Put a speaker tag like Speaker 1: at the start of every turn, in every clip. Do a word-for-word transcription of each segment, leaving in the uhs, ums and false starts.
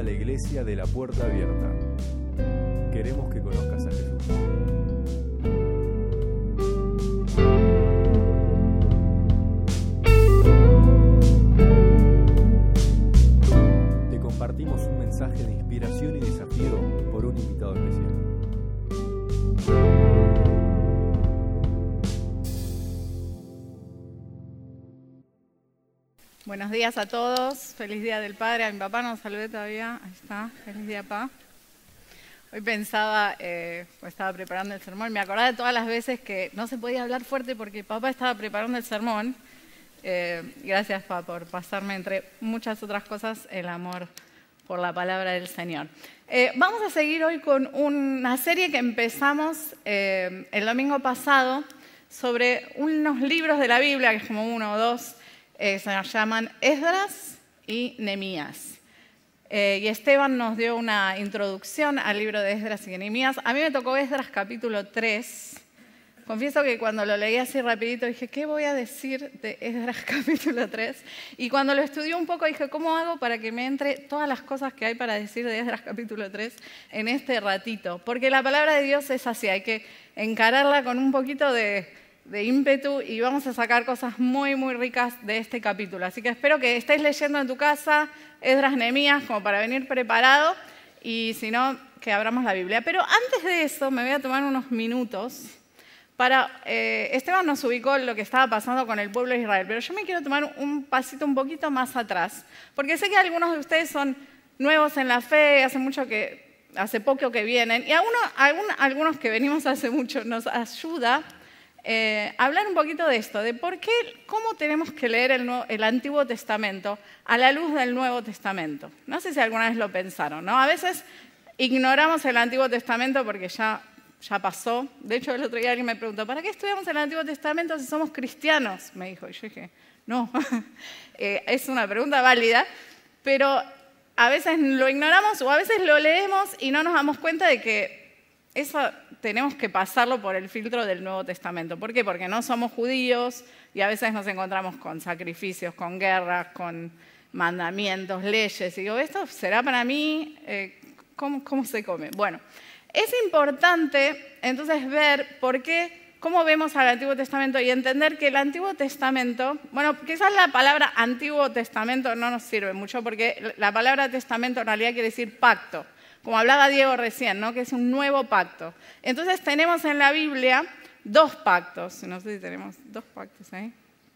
Speaker 1: la Iglesia de la Puerta Abierta. Queremos que conozcas a Jesús. Te compartimos un mensaje de inspiración y desafío por un invitado especial.
Speaker 2: Buenos días a todos, feliz Día del Padre. A mi papá no saludé todavía, ahí está, feliz día, papá. Hoy pensaba, eh, pues estaba preparando el sermón, me acordaba de todas las veces que no se podía hablar fuerte porque papá estaba preparando el sermón. Eh, gracias, papá, por pasarme, entre muchas otras cosas, el amor por la palabra del Señor. Eh, vamos a seguir hoy con una serie que empezamos eh, el domingo pasado sobre unos libros de la Biblia, que es como uno o dos, Eh, se llaman Esdras y Nehemías. Eh, y Esteban nos dio una introducción al libro de Esdras y Nehemías. A mí me tocó Esdras capítulo tres. Confieso que cuando lo leí así rapidito dije, ¿qué voy a decir de Esdras capítulo tres? Y cuando lo estudié un poco dije, ¿cómo hago para que me entre todas las cosas que hay para decir de Esdras capítulo tres en este ratito? Porque la palabra de Dios es así, hay que encararla con un poquito de... de ímpetu y vamos a sacar cosas muy, muy ricas de este capítulo. Así que espero que estés leyendo en tu casa Esdras, Nehemías, como para venir preparado, y si no, que abramos la Biblia. Pero antes de eso, me voy a tomar unos minutos para... Eh, Esteban nos ubicó lo que estaba pasando con el pueblo de Israel, pero yo me quiero tomar un pasito un poquito más atrás, porque sé que algunos de ustedes son nuevos en la fe, hace mucho que... hace poco que vienen, y algunos, algunos, algunos que venimos hace mucho nos ayuda Eh, hablar un poquito de esto, de por qué, cómo tenemos que leer el, Nuevo, el Antiguo Testamento a la luz del Nuevo Testamento. No sé si alguna vez lo pensaron, ¿no? A veces ignoramos el Antiguo Testamento porque ya, ya pasó. De hecho, el otro día alguien me preguntó, ¿para qué estudiamos el Antiguo Testamento si somos cristianos? Me dijo, y yo dije, no, eh, es una pregunta válida, pero a veces lo ignoramos o a veces lo leemos y no nos damos cuenta de que eso tenemos que pasarlo por el filtro del Nuevo Testamento. ¿Por qué? Porque no somos judíos y a veces nos encontramos con sacrificios, con guerras, con mandamientos, leyes. Y digo, ¿esto será para mí? Eh, ¿cómo, ¿Cómo se come? Bueno, es importante entonces ver por qué, cómo vemos al Antiguo Testamento y entender que el Antiguo Testamento, bueno, quizás la palabra Antiguo Testamento no nos sirve mucho porque la palabra testamento en realidad quiere decir pacto. Como hablaba Diego recién, ¿no? Que es un nuevo pacto. Entonces tenemos en la Biblia dos pactos. No sé si tenemos dos pactos ahí.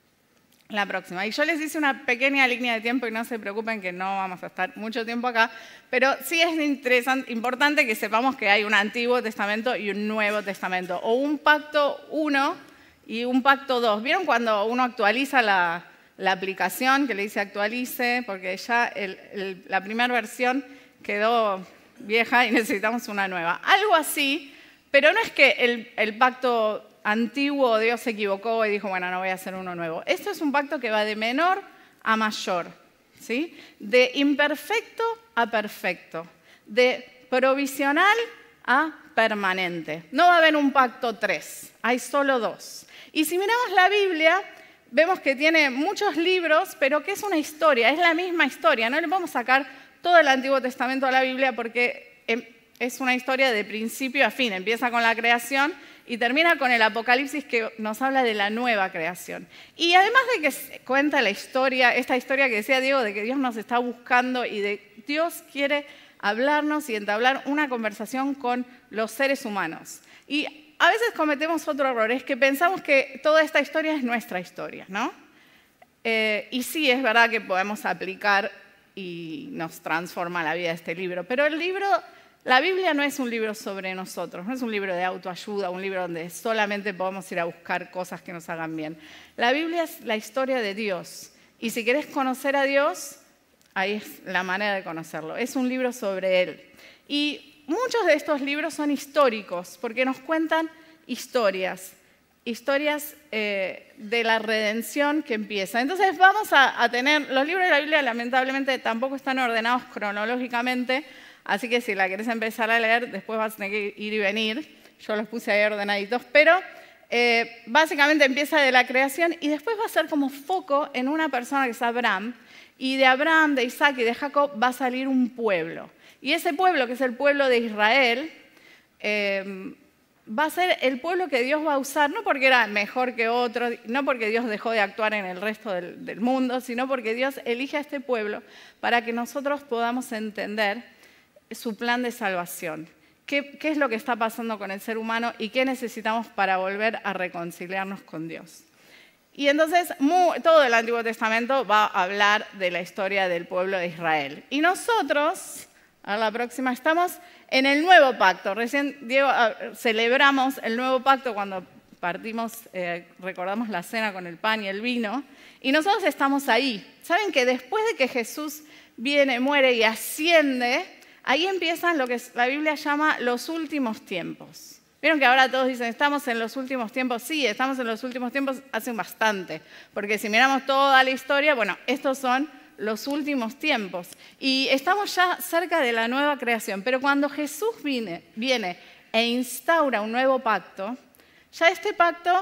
Speaker 2: La próxima. Y yo les hice una pequeña línea de tiempo y no se preocupen que no vamos a estar mucho tiempo acá, pero sí es interesante, importante que sepamos que hay un Antiguo Testamento y un Nuevo Testamento, o un pacto uno y un pacto dos. ¿Vieron cuando uno actualiza la, la aplicación, que le dice actualice, porque ya el, el, la primera versión quedó vieja y necesitamos una nueva? Algo así, pero no es que el, el pacto antiguo Dios se equivocó y dijo, bueno, no voy a hacer uno nuevo. Esto es un pacto que va de menor a mayor, ¿sí? De imperfecto a perfecto, de provisional a permanente. No va a haber un pacto tres, hay solo dos. Y si miramos la Biblia, vemos que tiene muchos libros, pero que es una historia, es la misma historia. No le vamos a sacar todo el Antiguo Testamento a la Biblia porque es una historia de principio a fin. Empieza con la creación y termina con el Apocalipsis, que nos habla de la nueva creación. Y además de que cuenta la historia, esta historia que decía Diego, de que Dios nos está buscando y de Dios quiere hablarnos y entablar una conversación con los seres humanos. Y a veces cometemos otro error, es que pensamos que toda esta historia es nuestra historia, ¿no? Eh, y sí, es verdad que podemos aplicar y nos transforma la vida este libro. Pero el libro, la Biblia no es un libro sobre nosotros, no es un libro de autoayuda, un libro donde solamente podemos ir a buscar cosas que nos hagan bien. La Biblia es la historia de Dios. Y si querés conocer a Dios, ahí es la manera de conocerlo. Es un libro sobre Él. Y muchos de estos libros son históricos, porque nos cuentan historias. historias eh, de la redención que empieza. Entonces vamos a, a tener, los libros de la Biblia lamentablemente tampoco están ordenados cronológicamente, así que si la querés empezar a leer, después vas a tener que ir y venir. Yo los puse ahí ordenaditos, pero Eh, básicamente empieza de la creación y después va a ser como foco en una persona que es Abraham. Y de Abraham, de Isaac y de Jacob va a salir un pueblo. Y ese pueblo, que es el pueblo de Israel, eh, va a ser el pueblo que Dios va a usar, no porque era mejor que otro, no porque Dios dejó de actuar en el resto del, del mundo, sino porque Dios elige a este pueblo para que nosotros podamos entender su plan de salvación. ¿Qué, qué es lo que está pasando con el ser humano y qué necesitamos para volver a reconciliarnos con Dios? Y entonces muy, todo el Antiguo Testamento va a hablar de la historia del pueblo de Israel. Y nosotros, a la próxima, estamos en el nuevo pacto. Recién, Diego, celebramos el nuevo pacto cuando partimos, eh, recordamos la cena con el pan y el vino. Y nosotros estamos ahí. ¿Saben que después de que Jesús viene, muere y asciende, ahí empiezan lo que la Biblia llama los últimos tiempos? ¿Vieron que ahora todos dicen, estamos en los últimos tiempos? Sí, estamos en los últimos tiempos hace bastante. Porque si miramos toda la historia, bueno, estos son los últimos tiempos. Y estamos ya cerca de la nueva creación. Pero cuando Jesús viene, viene e instaura un nuevo pacto, ya este pacto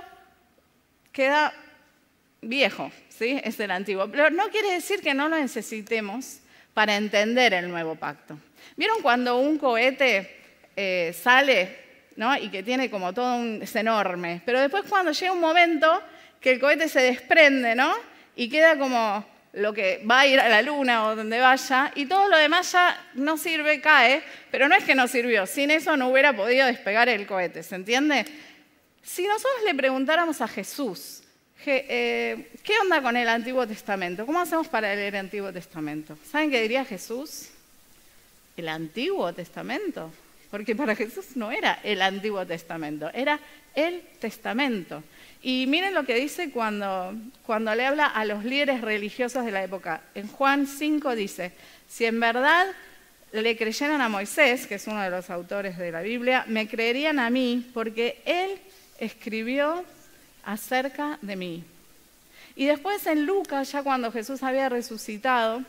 Speaker 2: queda viejo, ¿sí? Es el antiguo. Pero no quiere decir que no lo necesitemos para entender el nuevo pacto. ¿Vieron cuando un cohete eh, sale, ¿no? Y que tiene como todo un... es enorme, pero después cuando llega un momento que el cohete se desprende, ¿no? Y queda como lo que va a ir a la luna o donde vaya, y todo lo demás ya no sirve, cae, pero no es que no sirvió, sin eso no hubiera podido despegar el cohete, ¿se entiende? Si nosotros le preguntáramos a Jesús, ¿qué onda con el Antiguo Testamento? ¿Cómo hacemos para leer el Antiguo Testamento? ¿Saben qué diría Jesús? ¿El Antiguo Testamento? Porque para Jesús no era el Antiguo Testamento, era el Testamento. Y miren lo que dice cuando, cuando le habla a los líderes religiosos de la época. En Juan cinco dice, si en verdad le creyeran a Moisés, que es uno de los autores de la Biblia, me creerían a mí porque él escribió acerca de mí. Y después en Lucas, ya cuando Jesús había resucitado,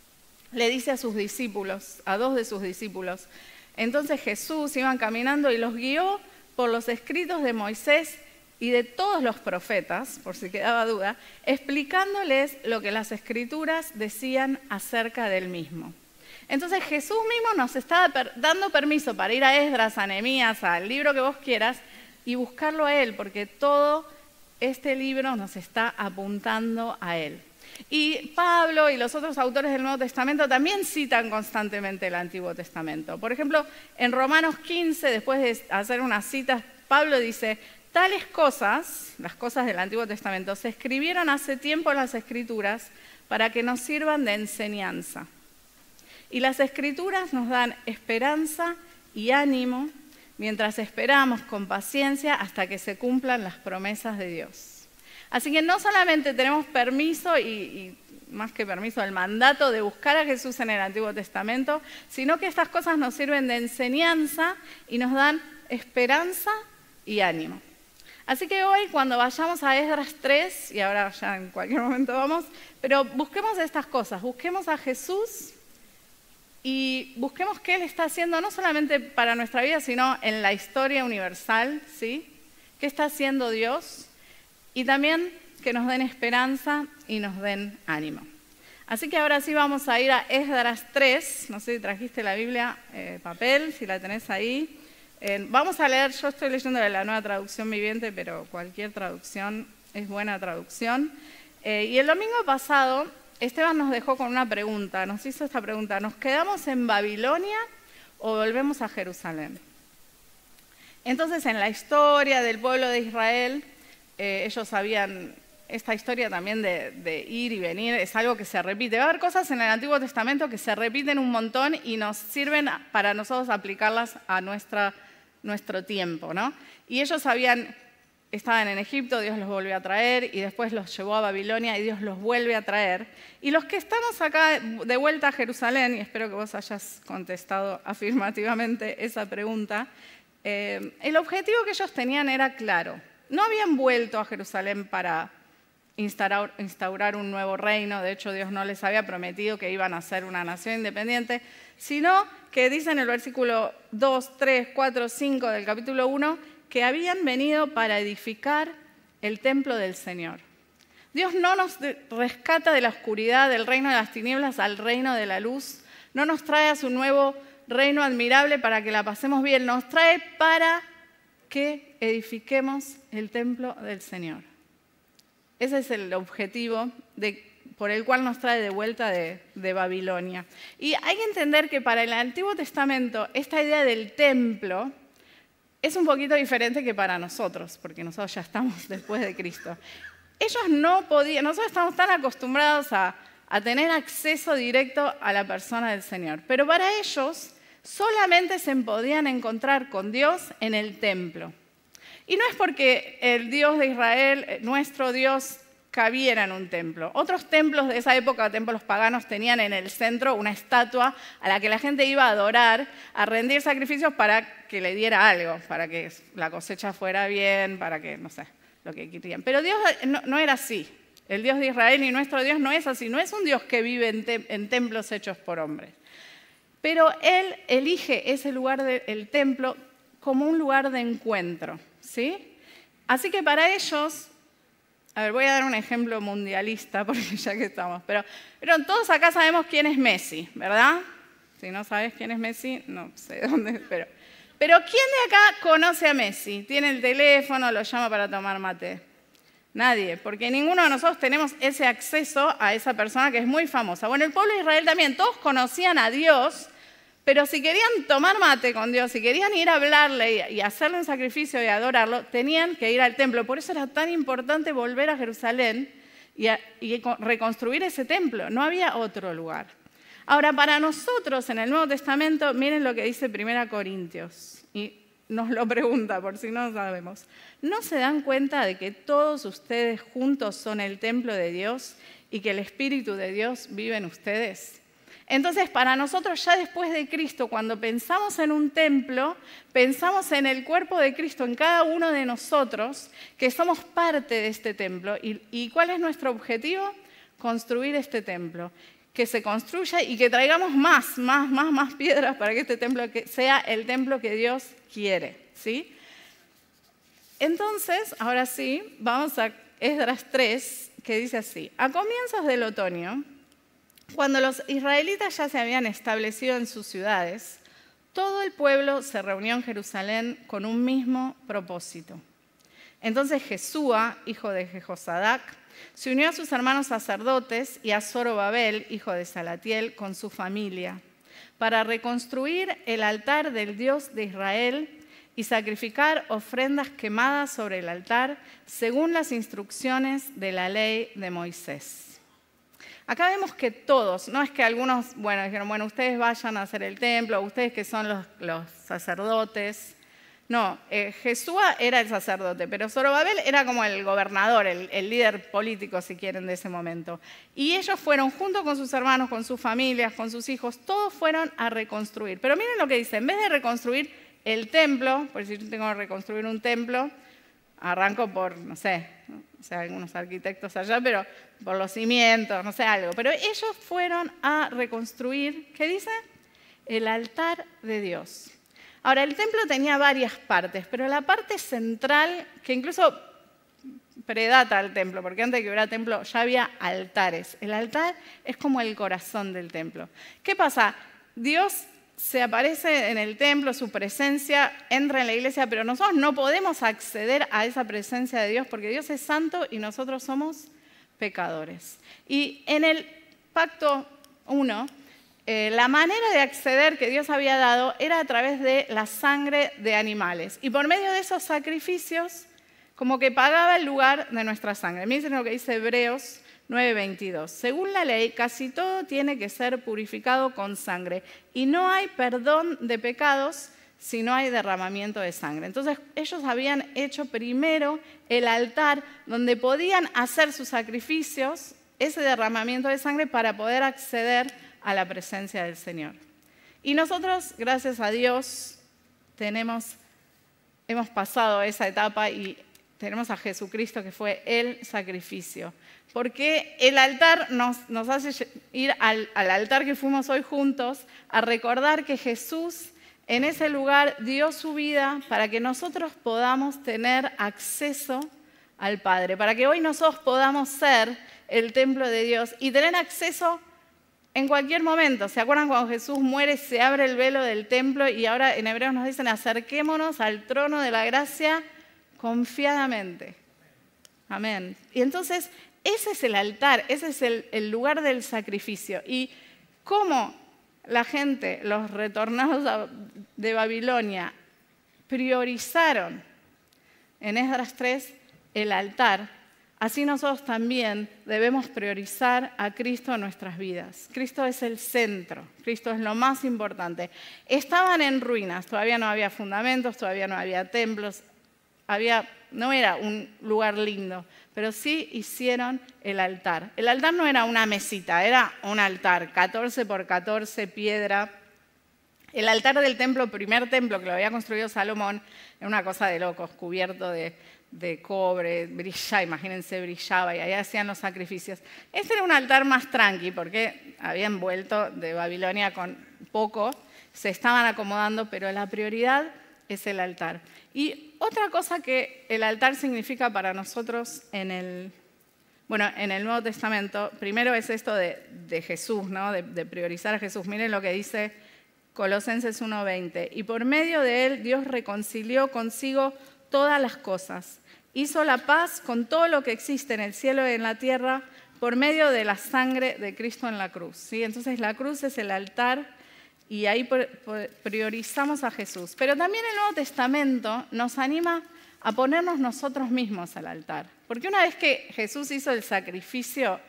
Speaker 2: le dice a sus discípulos, a dos de sus discípulos, entonces Jesús iban caminando y los guió por los escritos de Moisés y de todos los profetas, por si quedaba duda, explicándoles lo que las escrituras decían acerca del mismo. Entonces Jesús mismo nos estaba per- dando permiso para ir a Esdras, a Nehemías, al libro que vos quieras y buscarlo a Él, porque todo este libro nos está apuntando a Él. Y Pablo y los otros autores del Nuevo Testamento también citan constantemente el Antiguo Testamento. Por ejemplo, en Romanos quince, después de hacer unas citas, Pablo dice, tales cosas, las cosas del Antiguo Testamento, se escribieron hace tiempo en las Escrituras para que nos sirvan de enseñanza. Y las Escrituras nos dan esperanza y ánimo mientras esperamos con paciencia hasta que se cumplan las promesas de Dios. Así que no solamente tenemos permiso, y, y más que permiso, el mandato de buscar a Jesús en el Antiguo Testamento, sino que estas cosas nos sirven de enseñanza y nos dan esperanza y ánimo. Así que hoy, cuando vayamos a Esdras tres, y ahora ya en cualquier momento vamos, pero busquemos estas cosas, busquemos a Jesús y busquemos qué Él está haciendo, no solamente para nuestra vida, sino en la historia universal, ¿sí? ¿Qué está haciendo Dios? Y también que nos den esperanza y nos den ánimo. Así que ahora sí vamos a ir a Esdras tres. No sé si trajiste la Biblia, eh, papel, si la tenés ahí. Eh, vamos a leer, yo estoy leyendo la nueva traducción viviente, pero cualquier traducción es buena traducción. Eh, y el domingo pasado, Esteban nos dejó con una pregunta, nos hizo esta pregunta. ¿Nos quedamos en Babilonia o volvemos a Jerusalén? Entonces, en la historia del pueblo de Israel, Eh, ellos sabían, esta historia también de, de ir y venir es algo que se repite. Va a haber cosas en el Antiguo Testamento que se repiten un montón y nos sirven para nosotros aplicarlas a nuestra, nuestro tiempo, ¿no? Y ellos sabían, estaban en Egipto, Dios los volvió a traer y después los llevó a Babilonia y Dios los vuelve a traer. Y los que estamos acá de vuelta a Jerusalén, y espero que vos hayas contestado afirmativamente esa pregunta, eh, el objetivo que ellos tenían era claro. No habían vuelto a Jerusalén para instaurar, instaurar un nuevo reino, de hecho Dios no les había prometido que iban a ser una nación independiente, sino que dice en el versículo dos, tres, cuatro, cinco del capítulo uno que habían venido para edificar el templo del Señor. Dios no nos rescata de la oscuridad, del reino de las tinieblas al reino de la luz. No nos trae a su nuevo reino admirable para que la pasemos bien. Nos trae para que edifiquemos el templo del Señor. Ese es el objetivo de, por el cual nos trae de vuelta de, de Babilonia. Y hay que entender que para el Antiguo Testamento esta idea del templo es un poquito diferente que para nosotros, porque nosotros ya estamos después de Cristo. Ellos no podían, nosotros estamos tan acostumbrados a, a tener acceso directo a la persona del Señor, pero para ellos solamente se podían encontrar con Dios en el templo. Y no es porque el Dios de Israel, nuestro Dios, cabiera en un templo. Otros templos de esa época, templos paganos, tenían en el centro una estatua a la que la gente iba a adorar, a rendir sacrificios para que le diera algo, para que la cosecha fuera bien, para que, no sé, lo que querían. Pero Dios no, no era así. El Dios de Israel y nuestro Dios no es así. No es un Dios que vive en, te en templos hechos por hombres. Pero Él elige ese lugar del templo como un lugar de encuentro, ¿sí? Así que para ellos, a ver, voy a dar un ejemplo mundialista, porque ya que estamos, pero, pero todos acá sabemos quién es Messi, ¿verdad? Si no sabes quién es Messi, no sé dónde, pero... Pero ¿quién de acá conoce a Messi? Tiene el teléfono, lo llama para tomar mate. Nadie, porque ninguno de nosotros tenemos ese acceso a esa persona que es muy famosa. Bueno, el pueblo de Israel también, todos conocían a Dios, pero si querían tomar mate con Dios, si querían ir a hablarle y hacerle un sacrificio y adorarlo, tenían que ir al templo. Por eso era tan importante volver a Jerusalén y, a, y reconstruir ese templo. No había otro lugar. Ahora, para nosotros en el Nuevo Testamento, miren lo que dice Primera Corintios. Y nos lo pregunta, por si no sabemos. ¿No se dan cuenta de que todos ustedes juntos son el templo de Dios y que el Espíritu de Dios vive en ustedes? Entonces, para nosotros ya después de Cristo, cuando pensamos en un templo, pensamos en el cuerpo de Cristo, en cada uno de nosotros, que somos parte de este templo. ¿Y, y cuál es nuestro objetivo? Construir este templo. Que se construya y que traigamos más, más, más, más piedras para que este templo sea el templo que Dios quiere, ¿sí? Entonces, ahora sí, vamos a Esdras tres, que dice así. A comienzos del otoño, cuando los israelitas ya se habían establecido en sus ciudades, todo el pueblo se reunió en Jerusalén con un mismo propósito. Entonces Jesúa, hijo de Jehosadac, se unió a sus hermanos sacerdotes y a Zorobabel, hijo de Salatiel, con su familia, para reconstruir el altar del Dios de Israel y sacrificar ofrendas quemadas sobre el altar según las instrucciones de la ley de Moisés. Acá vemos que todos, no es que algunos, bueno, dijeron, bueno, ustedes vayan a hacer el templo, ustedes que son los, los sacerdotes. No, eh, Jesúa era el sacerdote, pero Zorobabel era como el gobernador, el, el líder político, si quieren, de ese momento. Y ellos fueron, junto con sus hermanos, con sus familias, con sus hijos, todos fueron a reconstruir. Pero miren lo que dice, en vez de reconstruir el templo, por si yo tengo que reconstruir un templo, arranco por, no sé, ¿no? O sea, algunos arquitectos allá, pero por los cimientos, no sé, algo. Pero ellos fueron a reconstruir, ¿qué dice? El altar de Dios. Ahora, el templo tenía varias partes, pero la parte central, que incluso predata al templo, porque antes de que hubiera templo ya había altares. El altar es como el corazón del templo. ¿Qué pasa? Dios se aparece en el templo, su presencia entra en la iglesia, pero nosotros no podemos acceder a esa presencia de Dios porque Dios es santo y nosotros somos pecadores. Y en el pacto uno, Eh, la manera de acceder que Dios había dado era a través de la sangre de animales. Y por medio de esos sacrificios, como que pagaba el lugar de nuestra sangre. Miren lo que dice Hebreos nueve veintidós. Según la ley, casi todo tiene que ser purificado con sangre. Y no hay perdón de pecados si no hay derramamiento de sangre. Entonces, ellos habían hecho primero el altar donde podían hacer sus sacrificios, ese derramamiento de sangre, para poder acceder a la presencia del Señor. Y nosotros, gracias a Dios, tenemos, hemos pasado esa etapa y tenemos a Jesucristo que fue el sacrificio. Porque el altar nos, nos hace ir al, al altar que fuimos hoy juntos a recordar que Jesús en ese lugar dio su vida para que nosotros podamos tener acceso al Padre, para que hoy nosotros podamos ser el templo de Dios y tener acceso en cualquier momento. ¿Se acuerdan cuando Jesús muere, se abre el velo del templo y ahora en Hebreos nos dicen acerquémonos al trono de la gracia confiadamente? Amén. Y entonces ese es el altar, ese es el, el lugar del sacrificio. Y cómo la gente, los retornados de Babilonia, priorizaron en Esdras tres el altar, así nosotros también debemos priorizar a Cristo en nuestras vidas. Cristo es el centro, Cristo es lo más importante. Estaban en ruinas, todavía no había fundamentos, todavía no había templos, había, no era un lugar lindo, pero sí hicieron el altar. El altar no era una mesita, era un altar, catorce por catorce, piedra. El altar del templo, primer templo que lo había construido Salomón, era una cosa de locos, cubierto de, de cobre, brillaba, imagínense, brillaba, y ahí hacían los sacrificios. Este era un altar más tranqui, porque habían vuelto de Babilonia con poco, se estaban acomodando, pero la prioridad es el altar. Y otra cosa que el altar significa para nosotros en el, bueno, en el Nuevo Testamento, primero es esto de, de Jesús, ¿no? de, de priorizar a Jesús. Miren lo que dice Colosenses uno veinte. Y por medio de él Dios reconcilió consigo todas las cosas. Hizo la paz con todo lo que existe en el cielo y en la tierra por medio de la sangre de Cristo en la cruz. ¿Sí? Entonces la cruz es el altar y ahí priorizamos a Jesús. Pero también el Nuevo Testamento nos anima a ponernos nosotros mismos al altar. Porque una vez que Jesús hizo el sacrificio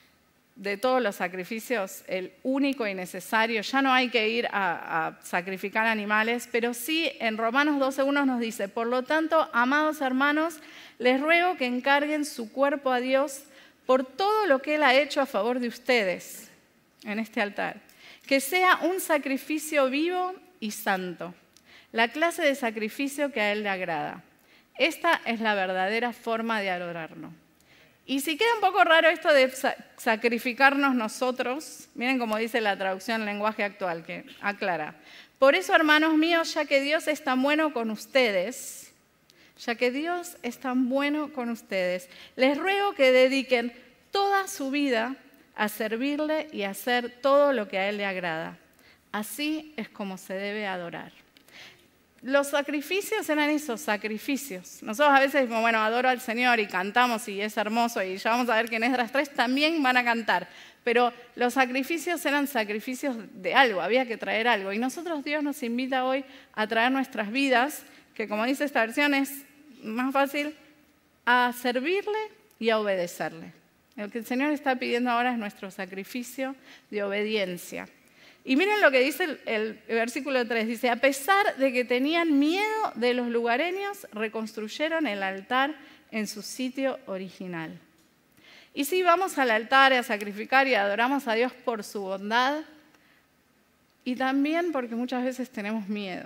Speaker 2: de todos los sacrificios, el único y necesario, ya no hay que ir a, a sacrificar animales, pero sí en Romanos doce uno nos dice, por lo tanto, amados hermanos, les ruego que encarguen su cuerpo a Dios por todo lo que Él ha hecho a favor de ustedes en este altar. Que sea un sacrificio vivo y santo, la clase de sacrificio que a Él le agrada. Esta es la verdadera forma de adorarlo. Y si queda un poco raro esto de sacrificarnos nosotros, miren cómo dice la traducción en lenguaje actual, que aclara. Por eso, hermanos míos, ya que Dios es tan bueno con ustedes, ya que Dios es tan bueno con ustedes, les ruego que dediquen toda su vida a servirle y a hacer todo lo que a Él le agrada. Así es como se debe adorar. Los sacrificios eran esos sacrificios. Nosotros a veces decimos, bueno, adoro al Señor y cantamos y es hermoso y ya vamos a ver que en Esdras tres también van a cantar. Pero los sacrificios eran sacrificios de algo, había que traer algo. Y nosotros Dios nos invita hoy a traer nuestras vidas, que como dice esta versión es más fácil, a servirle y a obedecerle. Lo que el Señor está pidiendo ahora es nuestro sacrificio de obediencia. Y miren lo que dice el, el, el versículo tres. Dice, a pesar de que tenían miedo de los lugareños, reconstruyeron el altar en su sitio original. Y sí, vamos al altar a sacrificar y adoramos a Dios por su bondad y también porque muchas veces tenemos miedo.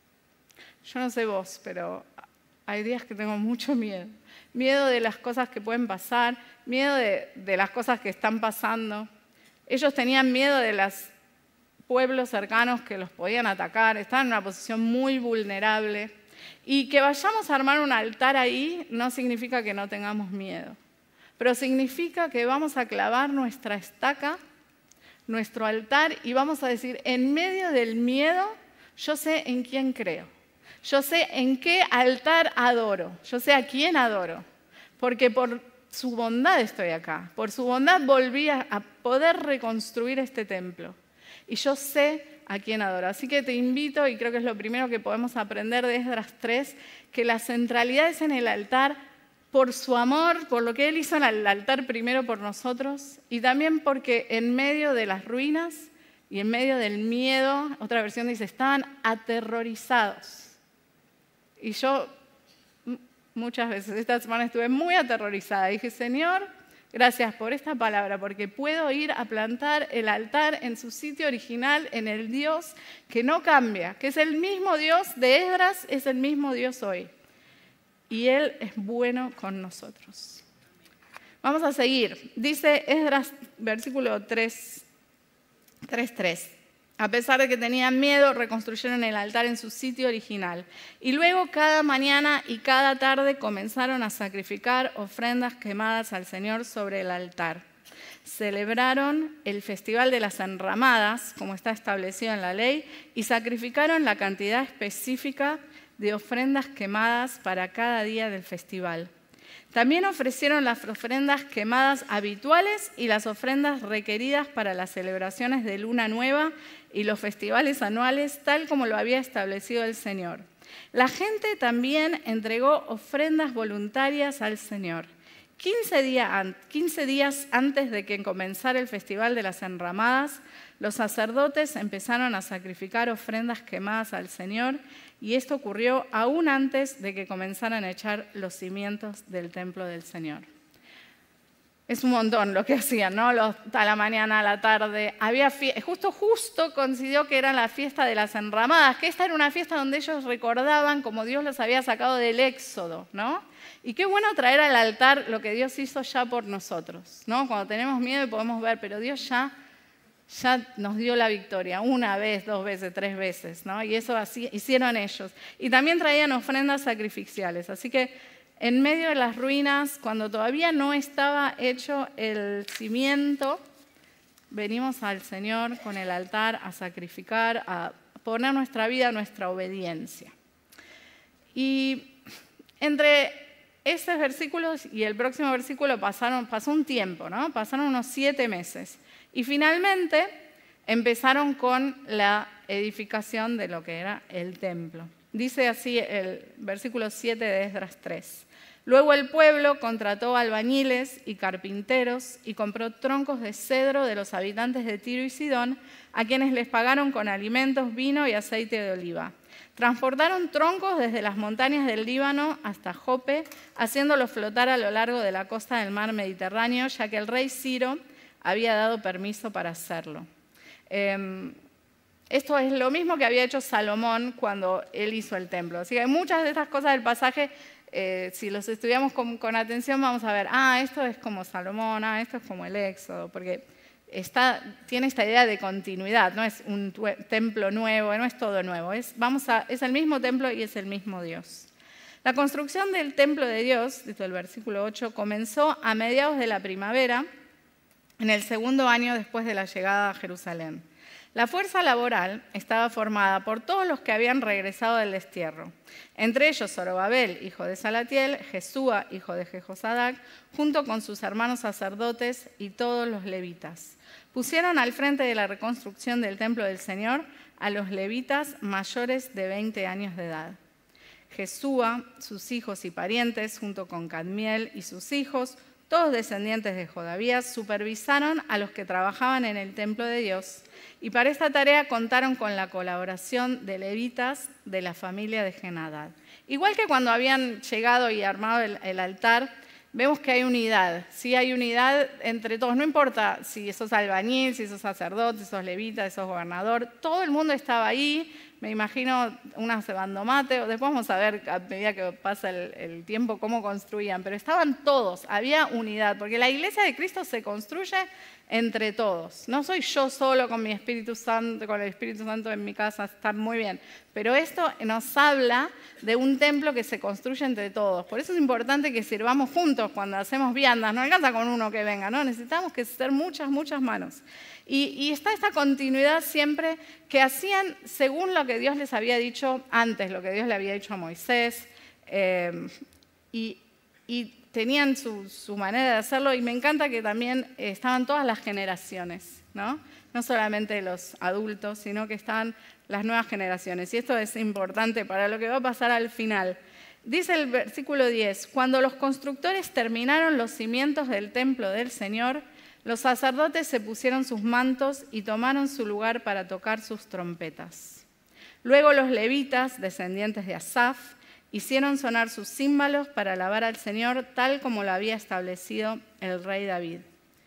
Speaker 2: Yo no sé vos, pero hay días que tengo mucho miedo. Miedo de las cosas que pueden pasar, miedo de, de las cosas que están pasando. Ellos tenían miedo de los pueblos cercanos que los podían atacar, estaban en una posición muy vulnerable. Y que vayamos a armar un altar ahí no significa que no tengamos miedo, pero significa que vamos a clavar nuestra estaca, nuestro altar, y vamos a decir, en medio del miedo, yo sé en quién creo. Yo sé en qué altar adoro, yo sé a quién adoro, porque por su bondad estoy acá, por su bondad volví a poder reconstruir este templo y yo sé a quién adoro. Así que te invito, y creo que es lo primero que podemos aprender de Esdras tres, que la centralidad es en el altar por su amor, por lo que Él hizo en el altar primero por nosotros y también porque en medio de las ruinas y en medio del miedo, otra versión dice, estaban aterrorizados. Y yo muchas veces esta semana estuve muy aterrorizada. Dije, Señor, gracias por esta palabra, porque puedo ir a plantar el altar en su sitio original, en el Dios que no cambia, que es el mismo Dios de Esdras, es el mismo Dios hoy. Y Él es bueno con nosotros. Vamos a seguir. Dice Esdras, versículo tres, tres, tres. A pesar de que tenían miedo, reconstruyeron el altar en su sitio original. Y luego cada mañana y cada tarde comenzaron a sacrificar ofrendas quemadas al Señor sobre el altar. Celebraron el Festival de las Enramadas, como está establecido en la ley, y sacrificaron la cantidad específica de ofrendas quemadas para cada día del festival. También ofrecieron las ofrendas quemadas habituales y las ofrendas requeridas para las celebraciones de Luna Nueva y los festivales anuales, tal como lo había establecido el Señor. La gente también entregó ofrendas voluntarias al Señor. quince días antes de que comenzara el Festival de las Enramadas, los sacerdotes empezaron a sacrificar ofrendas quemadas al Señor, y esto ocurrió aún antes de que comenzaran a echar los cimientos del templo del Señor. Es un montón lo que hacían, ¿no? Los, a la mañana, a la tarde. Había justo, justo coincidió que era la fiesta de las Enramadas, que esta era una fiesta donde ellos recordaban cómo Dios los había sacado del Éxodo, ¿no? Y qué bueno traer al altar lo que Dios hizo ya por nosotros, ¿no? Cuando tenemos miedo y podemos ver, pero Dios ya, ya nos dio la victoria, una vez, dos veces, tres veces, ¿no? Y eso así hicieron ellos. Y también traían ofrendas sacrificiales, así que en medio de las ruinas, cuando todavía no estaba hecho el cimiento, venimos al Señor con el altar a sacrificar, a poner nuestra vida, nuestra obediencia. Y entre esos versículos y el próximo versículo pasaron, pasó un tiempo, ¿no? Pasaron unos siete meses. Y finalmente empezaron con la edificación de lo que era el templo. Dice así el versículo siete de Esdras tres. Luego el pueblo contrató albañiles y carpinteros y compró troncos de cedro de los habitantes de Tiro y Sidón, a quienes les pagaron con alimentos, vino y aceite de oliva. Transportaron troncos desde las montañas del Líbano hasta Jope, haciéndolos flotar a lo largo de la costa del mar Mediterráneo, ya que el rey Ciro había dado permiso para hacerlo. Eh, esto es lo mismo que había hecho Salomón cuando él hizo el templo. Así que muchas de estas cosas del pasaje, Eh, si los estudiamos con, con atención, vamos a ver, ah, esto es como Salomón, ah, esto es como el Éxodo, porque está, tiene esta idea de continuidad, no es un templo nuevo, no es todo nuevo, es, vamos a, es el mismo templo y es el mismo Dios. La construcción del templo de Dios, desde el versículo ocho, comenzó a mediados de la primavera, en el segundo año después de la llegada a Jerusalén. La fuerza laboral estaba formada por todos los que habían regresado del destierro, entre ellos Zorobabel, hijo de Salatiel, Jesúa, hijo de Jehosadac, junto con sus hermanos sacerdotes y todos los levitas. Pusieron al frente de la reconstrucción del templo del Señor a los levitas mayores de veinte años de edad. Jesúa, sus hijos y parientes, junto con Cadmiel y sus hijos, todos descendientes de Jodabías, supervisaron a los que trabajaban en el templo de Dios, y para esta tarea contaron con la colaboración de levitas de la familia de Jenadad. Igual que cuando habían llegado y armado el, el altar, vemos que hay unidad, sí hay unidad entre todos, no importa si sos albañil, si sos sacerdote, si sos levita, si sos gobernador, todo el mundo estaba ahí. Me imagino unas de bandomate, después vamos a ver a medida que pasa el, el tiempo cómo construían, pero estaban todos, había unidad, porque la iglesia de Cristo se construye entre todos. No soy yo solo con mi Espíritu Santo, con el Espíritu Santo en mi casa, está muy bien, pero esto nos habla de un templo que se construye entre todos. Por eso es importante que sirvamos juntos cuando hacemos viandas, no alcanza con uno que venga, ¿no? Necesitamos que ser muchas, muchas manos. Y, y está esta continuidad siempre que hacían según lo que Dios les había dicho antes, lo que Dios le había dicho a Moisés, eh, y, y tenían su, su manera de hacerlo, y me encanta que también estaban todas las generaciones, ¿no? No solamente los adultos, sino que estaban las nuevas generaciones. Y esto es importante para lo que va a pasar al final. Dice el versículo diez, cuando los constructores terminaron los cimientos del templo del Señor, los sacerdotes se pusieron sus mantos y tomaron su lugar para tocar sus trompetas. Luego los levitas, descendientes de Asaf, hicieron sonar sus címbalos para alabar al Señor, tal como lo había establecido el rey David.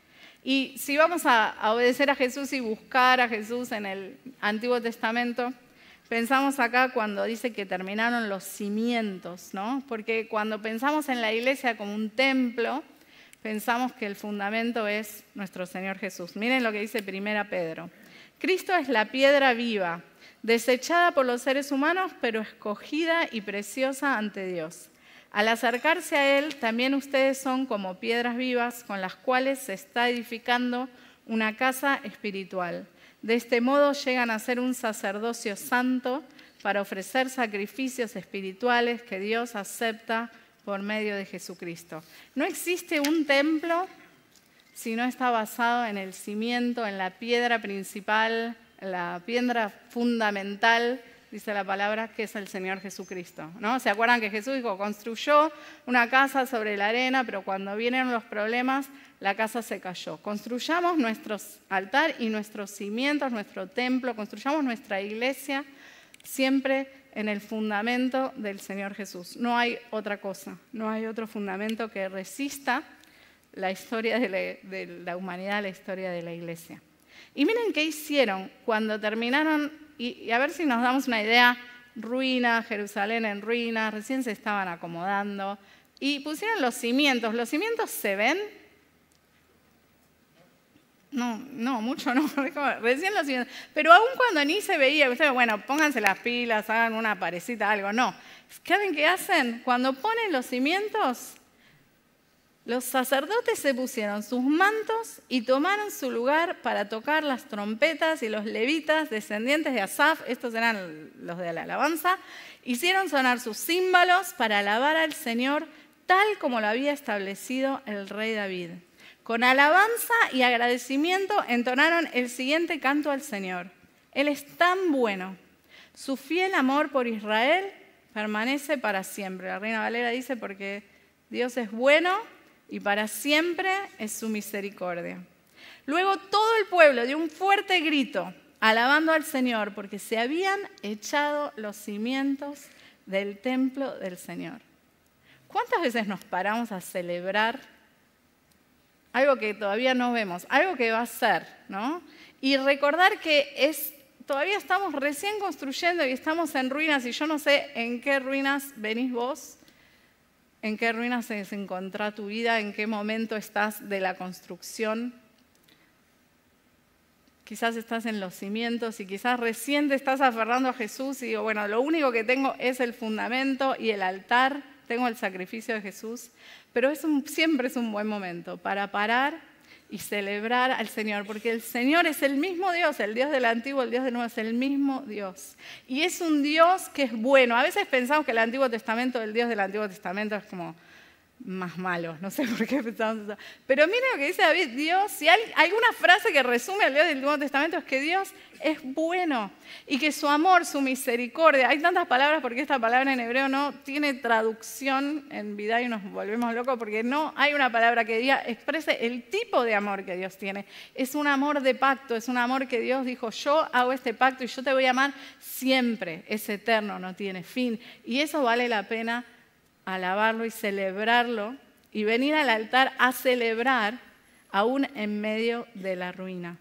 Speaker 2: Y si vamos a, a obedecer a Jesús y buscar a Jesús en el Antiguo Testamento, pensamos acá cuando dice que terminaron los cimientos, ¿no? Porque cuando pensamos en la iglesia como un templo, pensamos que el fundamento es nuestro Señor Jesús. Miren lo que dice primera Pedro. Cristo es la piedra viva, desechada por los seres humanos, pero escogida y preciosa ante Dios. Al acercarse a Él, también ustedes son como piedras vivas con las cuales se está edificando una casa espiritual. De este modo llegan a ser un sacerdocio santo para ofrecer sacrificios espirituales que Dios acepta por medio de Jesucristo. No existe un templo si no está basado en el cimiento, en la piedra principal, la piedra fundamental, dice la palabra, que es el Señor Jesucristo, ¿no? ¿Se acuerdan que Jesús dijo, construyó una casa sobre la arena, pero cuando vinieron los problemas, la casa se cayó? Construyamos nuestro altar y nuestros cimientos, nuestro templo, construyamos nuestra iglesia siempre en el fundamento del Señor Jesús. No hay otra cosa, no hay otro fundamento que resista la historia de la, de la humanidad, la historia de la iglesia. Y miren qué hicieron cuando terminaron, y, y a ver si nos damos una idea, ruina, Jerusalén en ruinas, recién se estaban acomodando, y pusieron los cimientos. ¿Los cimientos se ven? No, no, mucho no, recién los cimientos. Pero aún cuando ni se veía, ustedes, bueno, pónganse las pilas, hagan una parecita, algo, no. ¿Saben qué hacen? Cuando ponen los cimientos, los sacerdotes se pusieron sus mantos y tomaron su lugar para tocar las trompetas, y los levitas, descendientes de Asaf, estos eran los de la alabanza, hicieron sonar sus címbalos para alabar al Señor tal como lo había establecido el rey David. Con alabanza y agradecimiento entonaron el siguiente canto al Señor. Él es tan bueno, su fiel amor por Israel permanece para siempre. La Reina Valera dice, porque Dios es bueno y para siempre es su misericordia. Luego todo el pueblo dio un fuerte grito, alabando al Señor, porque se habían echado los cimientos del templo del Señor. ¿Cuántas veces nos paramos a celebrar algo que todavía no vemos, algo que va a ser, ¿no? Y recordar que es, todavía estamos recién construyendo y estamos en ruinas, y yo no sé en qué ruinas venís vos, en qué ruinas se encontrá tu vida, en qué momento estás de la construcción. Quizás estás en los cimientos y quizás recién te estás aferrando a Jesús y digo, bueno, lo único que tengo es el fundamento y el altar, tengo el sacrificio de Jesús, pero es un, siempre es un buen momento para parar y celebrar al Señor, porque el Señor es el mismo Dios, el Dios del Antiguo, el Dios del Nuevo, es el mismo Dios. Y es un Dios que es bueno. A veces pensamos que el Antiguo Testamento, el Dios del Antiguo Testamento es como más malo, no sé por qué pensamos eso. Pero miren lo que dice David, Dios, si hay alguna frase que resume al Dios del Nuevo Testamento es que Dios es bueno y que su amor, su misericordia, hay tantas palabras porque esta palabra en hebreo no tiene traducción en vida y nos volvemos locos porque no hay una palabra que diga, exprese el tipo de amor que Dios tiene. Es un amor de pacto, es un amor que Dios dijo, yo hago este pacto y yo te voy a amar siempre, es eterno, no tiene fin. Y eso vale la pena alabarlo y celebrarlo y venir al altar a celebrar aún en medio de la ruina.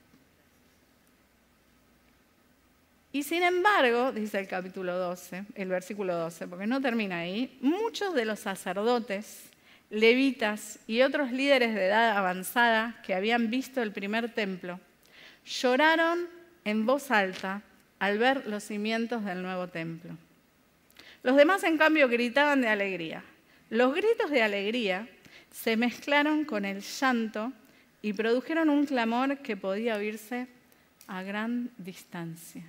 Speaker 2: Y sin embargo, dice el capítulo doce, el versículo doce, porque no termina ahí, muchos de los sacerdotes, levitas y otros líderes de edad avanzada que habían visto el primer templo, lloraron en voz alta al ver los cimientos del nuevo templo. Los demás, en cambio, gritaban de alegría. Los gritos de alegría se mezclaron con el llanto y produjeron un clamor que podía oírse a gran distancia.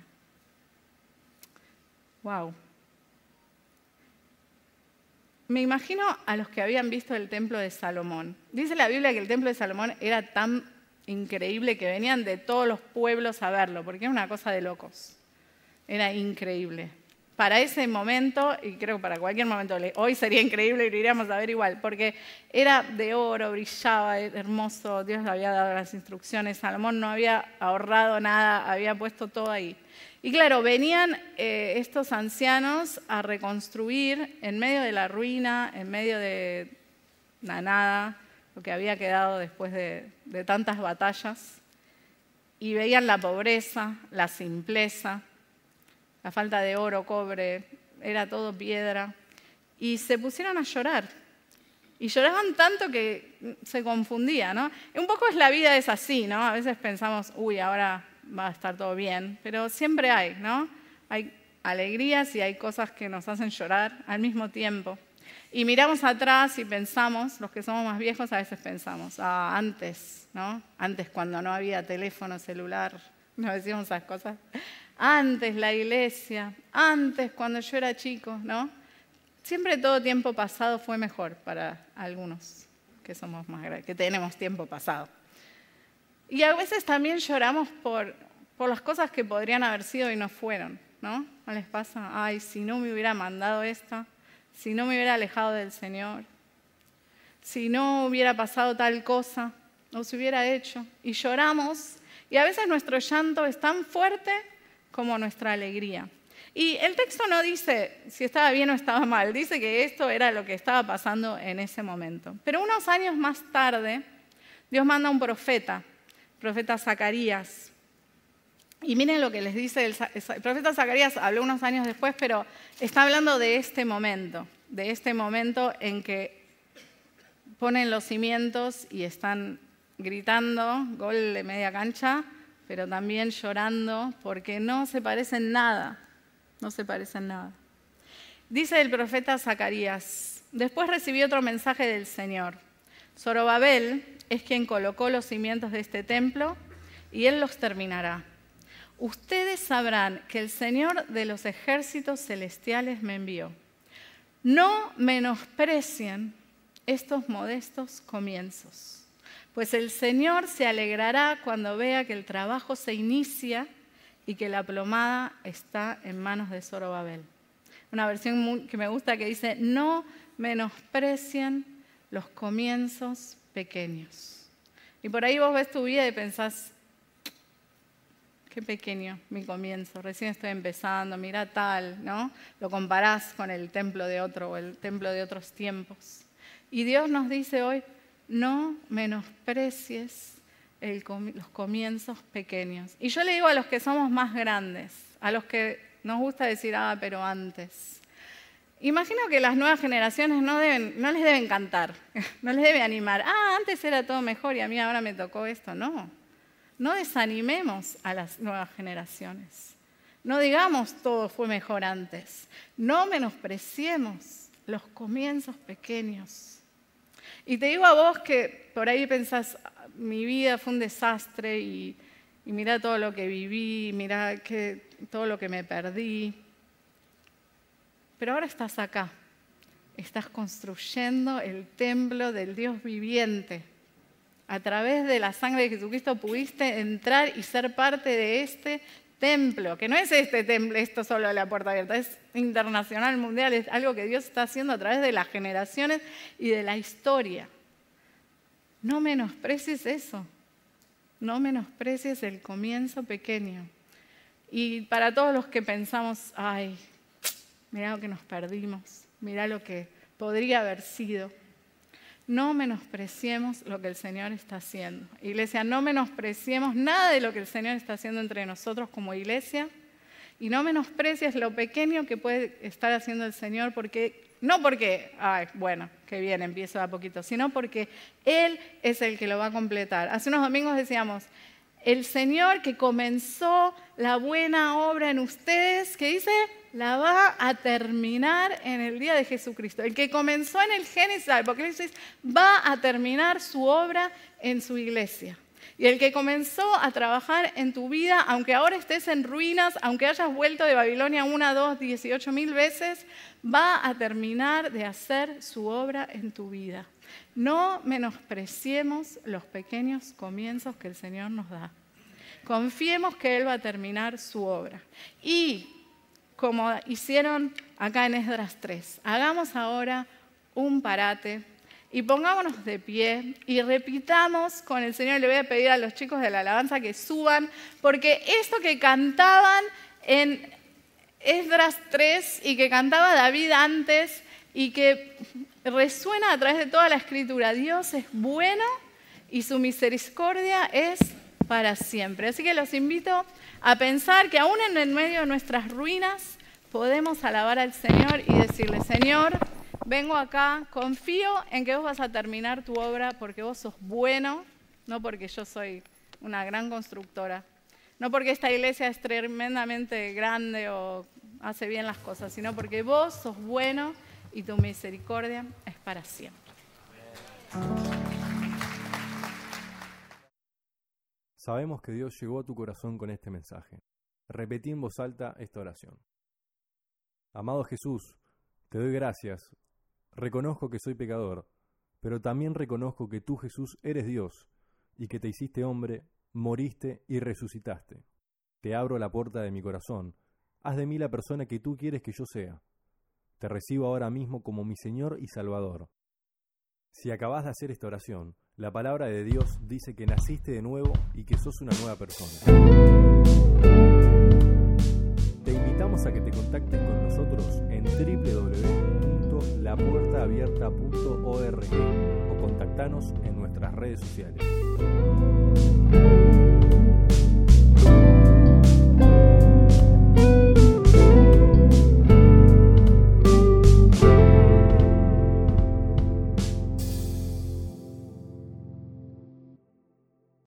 Speaker 2: ¡Wow! Me imagino a los que habían visto el templo de Salomón. Dice la Biblia que el templo de Salomón era tan increíble que venían de todos los pueblos a verlo, porque era una cosa de locos. Era increíble. Para ese momento, y creo que para cualquier momento, hoy sería increíble y lo iríamos a ver igual, porque era de oro, brillaba, hermoso, Dios le había dado las instrucciones, Salomón no había ahorrado nada, había puesto todo ahí. Y claro, venían eh, estos ancianos a reconstruir en medio de la ruina, en medio de la nada, lo que había quedado después de, de tantas batallas, y veían la pobreza, la simpleza, la falta de oro, cobre, era todo piedra, y se pusieron a llorar. Y lloraban tanto que se confundía, ¿no? Un poco es la vida es así, ¿no? A veces pensamos, uy, ahora va a estar todo bien, pero siempre hay, ¿no? Hay alegrías y hay cosas que nos hacen llorar al mismo tiempo. Y miramos atrás y pensamos, los que somos más viejos a veces pensamos, ah, antes, ¿no? Antes cuando no había teléfono celular, nos decimos esas cosas. Antes la iglesia, antes cuando yo era chico, ¿no? Siempre todo tiempo pasado fue mejor para algunos que somos más grandes, que tenemos tiempo pasado. Y a veces también lloramos por, por las cosas que podrían haber sido y no fueron, ¿no? ¿No les pasa? Ay, si no me hubiera mandado esto, si no me hubiera alejado del Señor, si no hubiera pasado tal cosa, o se hubiera hecho. Y lloramos, y a veces nuestro llanto es tan fuerte como nuestra alegría. Y el texto no dice si estaba bien o estaba mal, dice que esto era lo que estaba pasando en ese momento. Pero unos años más tarde, Dios manda un profeta, el profeta Zacarías. Y miren lo que les dice, el, el profeta Zacarías habló unos años después, pero está hablando de este momento, de este momento en que ponen los cimientos y están gritando, gol de media cancha, pero también llorando porque no se parecen nada. No se parecen nada. Dice el profeta Zacarías, después recibí otro mensaje del Señor. Zorobabel es quien colocó los cimientos de este templo y él los terminará. Ustedes sabrán que el Señor de los ejércitos celestiales me envió. No menosprecien estos modestos comienzos, pues el Señor se alegrará cuando vea que el trabajo se inicia y que la plomada está en manos de Zorobabel. Una versión muy, que me gusta que dice, no menosprecien los comienzos pequeños. Y por ahí vos ves tu vida y pensás, qué pequeño mi comienzo, recién estoy empezando, mira tal, ¿no? Lo comparás con el templo de otro o el templo de otros tiempos. Y Dios nos dice hoy, no menosprecies El, los comienzos pequeños. Y yo le digo a los que somos más grandes, a los que nos gusta decir, ah, pero antes. Imagino que las nuevas generaciones no, deben, no les deben cantar, no les debe animar, ah, antes era todo mejor y a mí ahora me tocó esto. No, no desanimemos a las nuevas generaciones. No digamos todo fue mejor antes. No menospreciemos los comienzos pequeños. Y te digo a vos que por ahí pensás, mi vida fue un desastre y, y mirá todo lo que viví, mirá que, todo lo que me perdí. Pero ahora estás acá, estás construyendo el templo del Dios viviente. A través de la sangre de Jesucristo pudiste entrar y ser parte de este templo, que no es este templo, esto solo de la puerta abierta, es internacional, mundial, es algo que Dios está haciendo a través de las generaciones y de la historia. No menosprecies eso, no menosprecies el comienzo pequeño. Y para todos los que pensamos, ay, mirá lo que nos perdimos, mirá lo que podría haber sido, no menospreciemos lo que el Señor está haciendo. Iglesia, no menospreciemos nada de lo que el Señor está haciendo entre nosotros como iglesia y no menosprecies lo pequeño que puede estar haciendo el Señor porque... No porque, ay, bueno, que bien, empiezo a poquito, sino porque Él es el que lo va a completar. Hace unos domingos decíamos, el Señor que comenzó la buena obra en ustedes, que dice, la va a terminar en el día de Jesucristo. El que comenzó en el Génesis, Apocalipsis, va a terminar su obra en su iglesia. Y el que comenzó a trabajar en tu vida, aunque ahora estés en ruinas, aunque hayas vuelto de Babilonia una, dos, dieciocho mil veces, va a terminar de hacer su obra en tu vida. No menospreciemos los pequeños comienzos que el Señor nos da. Confiemos que Él va a terminar su obra. Y como hicieron acá en Esdras tres, hagamos ahora un parate y pongámonos de pie y repitamos con el Señor. Le voy a pedir a los chicos de la alabanza que suban, porque esto que cantaban en Esdras tres y que cantaba David antes y que resuena a través de toda la Escritura, Dios es bueno y su misericordia es para siempre. Así que los invito a pensar que aún en el medio de nuestras ruinas podemos alabar al Señor y decirle, Señor, vengo acá, confío en que vos vas a terminar tu obra porque vos sos bueno, no porque yo soy una gran constructora, No porque esta iglesia es tremendamente grande o hace bien las cosas, sino porque vos sos bueno y tu misericordia es para siempre.
Speaker 1: Sabemos que Dios llegó a tu corazón con este mensaje. Repetí en voz alta esta oración. Amado Jesús, te doy gracias. Reconozco que soy pecador, pero también reconozco que tú, Jesús, eres Dios y que te hiciste hombre, moriste y resucitaste. Te abro la puerta de mi corazón. Haz de mí la persona que tú quieres que yo sea. Te recibo ahora mismo como mi Señor y Salvador. Si acabas de hacer esta oración, la palabra de Dios dice que naciste de nuevo y que sos una nueva persona. Te invitamos a que te contactes con nosotros en doble u doble u doble u punto la puerta abierta punto org o contactanos en nuestras redes sociales.